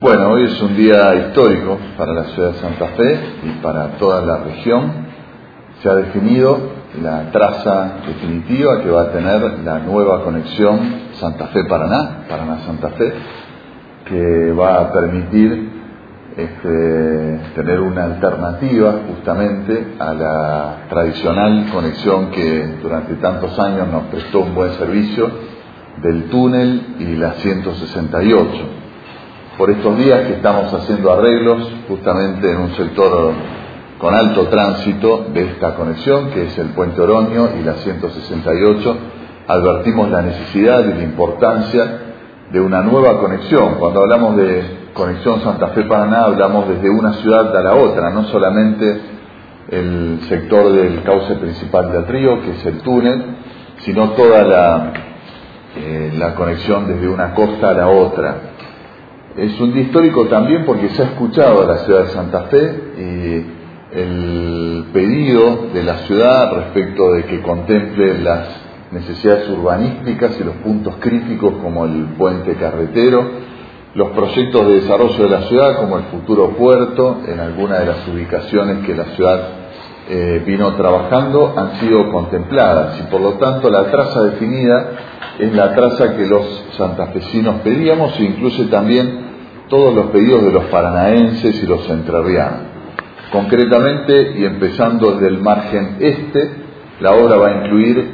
Bueno, hoy es un día histórico para la ciudad de Santa Fe y para toda la región. Se ha definido la traza definitiva que va a tener la nueva conexión Santa Fe-Paraná, Paraná-Santa Fe, que va a permitir tener una alternativa justamente a la tradicional conexión que durante tantos años nos prestó un buen servicio del túnel y la 168. Por estos días que estamos haciendo arreglos justamente en un sector con alto tránsito de esta conexión, que es el Puente Oroño y la 168, advertimos la necesidad y la importancia de una nueva conexión. Cuando hablamos de conexión Santa Fe-Paraná, hablamos desde una ciudad a la otra, no solamente el sector del cauce principal del río, que es el túnel, sino toda la conexión desde una costa a la otra. Es un día histórico también porque se ha escuchado a la ciudad de Santa Fe y el pedido de la ciudad respecto de que contemple las necesidades urbanísticas y los puntos críticos como el puente carretero, los proyectos de desarrollo de la ciudad como el futuro puerto en alguna de las ubicaciones que la ciudad vino trabajando han sido contempladas y por lo tanto la traza definida es la traza que los santafesinos pedíamos e incluye también todos los pedidos de los paranaenses y los entrerrianos. Concretamente, y empezando desde el margen este, la obra va a incluir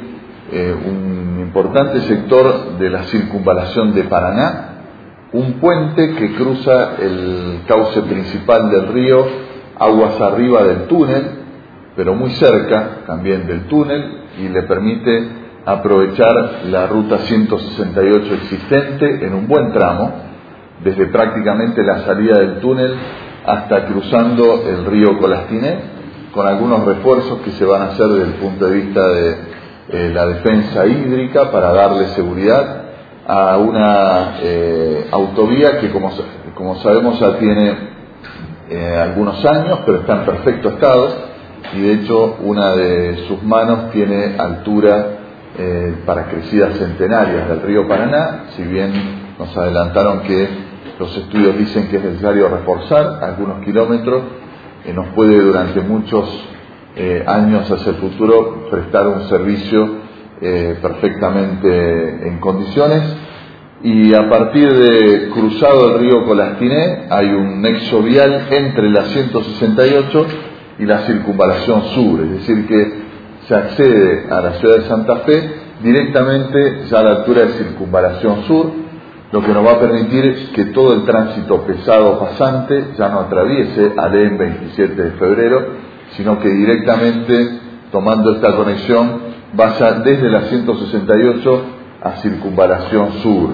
un importante sector de la circunvalación de Paraná, un puente que cruza el cauce principal del río aguas arriba del túnel, pero muy cerca también del túnel, y le permite aprovechar la ruta 168 existente en un buen tramo, desde prácticamente la salida del túnel hasta cruzando el río Colastiné, con algunos refuerzos que se van a hacer desde el punto de vista de la defensa hídrica para darle seguridad a una autovía que como sabemos ya tiene algunos años, pero está en perfecto estado, y de hecho una de sus manos tiene altura para crecidas centenarias del río Paraná, si bien nos adelantaron que los estudios dicen que es necesario reforzar algunos kilómetros, nos puede durante muchos años hacia el futuro prestar un servicio perfectamente en condiciones. Y a partir de cruzado el río Colastiné hay un nexo vial entre la 168 y la circunvalación sur, es decir que se accede a la ciudad de Santa Fe directamente ya a la altura de circunvalación sur, lo que nos va a permitir que todo el tránsito pesado pasante ya no atraviese Alem 27 de febrero, sino que directamente tomando esta conexión vaya desde la 168 a circunvalación sur.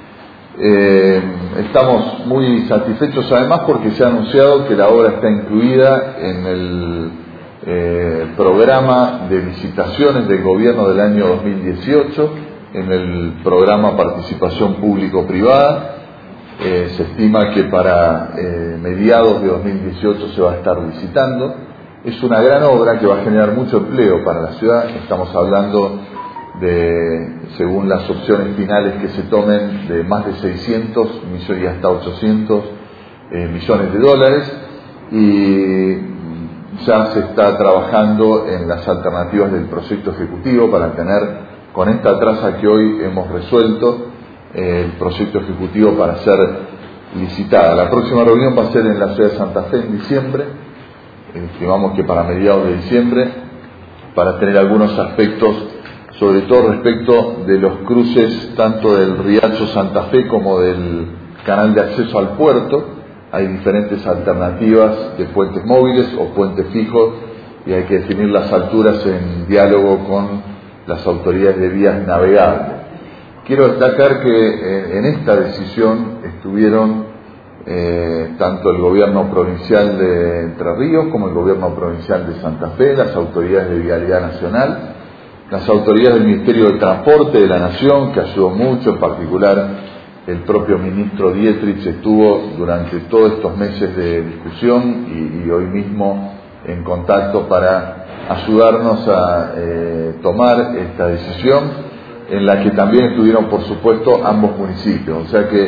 Estamos muy satisfechos además porque se ha anunciado que la obra está incluida en el programa de licitaciones del gobierno del año 2018, en el programa Participación Público-Privada. Se estima que para mediados de 2018 se va a estar licitando. Es una gran obra que va a generar mucho empleo para la ciudad. Estamos hablando de, según las opciones finales que se tomen, de más de 600 millones y hasta 800 millones de dólares, y ya se está trabajando en las alternativas del proyecto ejecutivo para tener con esta traza que hoy hemos resuelto el proyecto ejecutivo para ser licitada. La próxima reunión va a ser en la ciudad de Santa Fe en diciembre, estimamos que para mediados de diciembre, para tener algunos aspectos, sobre todo respecto de los cruces tanto del Riacho Santa Fe como del canal de acceso al puerto. Hay diferentes alternativas de puentes móviles o puentes fijos y hay que definir las alturas en diálogo con las autoridades de vías navegables. Quiero destacar que en esta decisión estuvieron tanto el gobierno provincial de Entre Ríos como el gobierno provincial de Santa Fe, las autoridades de Vialidad Nacional, las autoridades del Ministerio de Transporte de la Nación, que ayudó mucho, en particular el propio ministro Dietrich estuvo durante todos estos meses de discusión y hoy mismo en contacto para ayudarnos a tomar esta decisión, en la que también estuvieron por supuesto ambos municipios, o sea que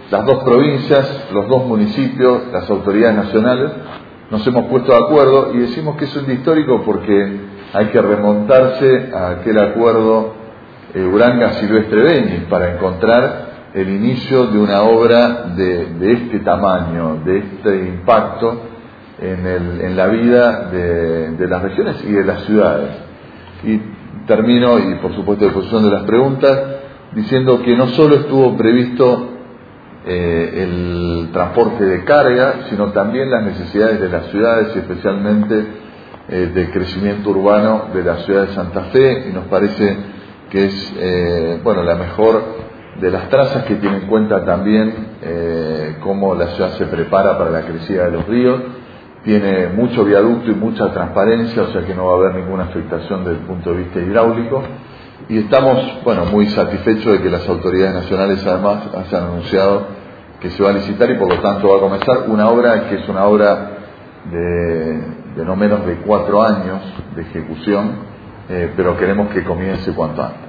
las dos provincias, los dos municipios, las autoridades nacionales, nos hemos puesto de acuerdo y decimos que es un día histórico porque hay que remontarse a aquel acuerdo Uranga-Silvestre-Beñis para encontrar el inicio de una obra de este tamaño, de este impacto en la vida de las regiones y de las ciudades. Y termino, y por supuesto a disposición de las preguntas, diciendo que no solo estuvo previsto el transporte de carga, sino también las necesidades de las ciudades y especialmente del crecimiento urbano de la ciudad de Santa Fe, y nos parece que es la mejor de las trazas, que tiene en cuenta también cómo la ciudad se prepara para la crecida de los ríos. Tiene mucho viaducto y mucha transparencia, o sea que no va a haber ninguna afectación desde el punto de vista hidráulico. Y estamos, muy satisfechos de que las autoridades nacionales además hayan anunciado que se va a licitar y por lo tanto va a comenzar una obra que es una obra de no menos de 4 años de ejecución, pero queremos que comience cuanto antes.